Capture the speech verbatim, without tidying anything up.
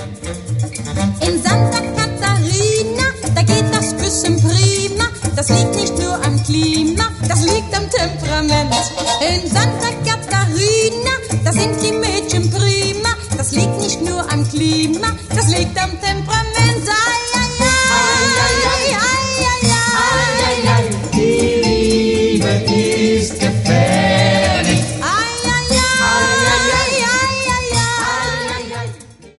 In Santa Catarina, da geht das Küssen prima. Das liegt nicht nur am Klima, das liegt am Temperament. In Santa Catarina, da sind die Mädchen prima. Das liegt nicht nur am Klima, das liegt am Temperament. Ai, ai, ai, ai, ai, ai, ai, ai, ai. Die Liebe ist gefährlich.